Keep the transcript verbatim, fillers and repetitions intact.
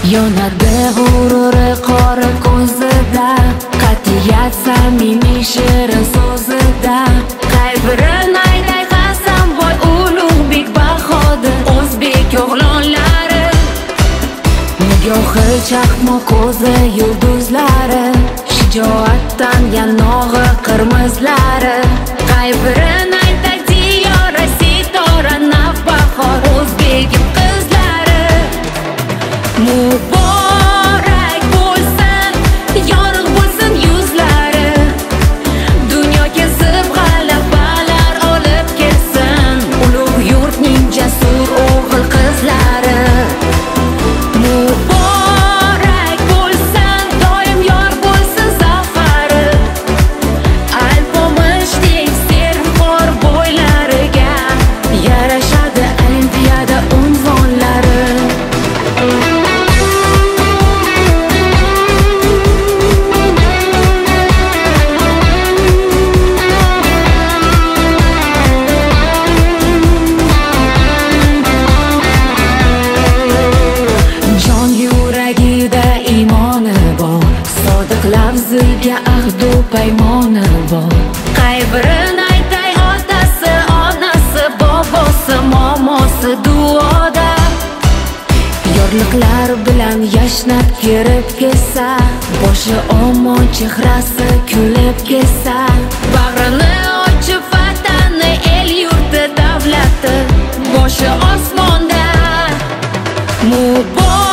Yonadi g'ururi qora ko'zida, qat'iyat samimiy shirin so'zida. Qaybrin aytay Hasanboy Ulug'bek Bahodir o'zbek o'g'lonlari, nigohi chaqmoq ko'zi yulduzlari, shijoatdan yanog'i qirmizlari. Qaybrin aytay Diyora Sitora Navbahor o'zbegim qizlari. Muborak bo'lsin, yorug' bo'lsin yuzlari, dunyo kezib g'alabalar olib kelsin ulug' yurtning jasur o'g'il qizlari. Muborak bo'lsin, doim yor bo'lsin zafari, alpomishdek serxor bo'ylariga yarashadi olimpiada unvonlari. Lafziga ahdu paymoni bor. Qaybrin aytay otasi, onasi, bobosi, momosi duoda. Yorliqlar bilan yashnab kirib kelsa, boshi omon, chehrasi kulib kelsa, bag'rini ochib vatani, el yurti, davlati boshi osmonda. Muborak